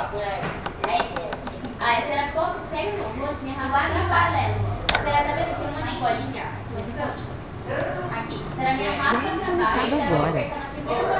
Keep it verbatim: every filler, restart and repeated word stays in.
Ah, esse era todo sem roxinha, rabada e amarelo. Esse era também tinha uma escolinha. Aqui. Essa era a minha marca de trabalho.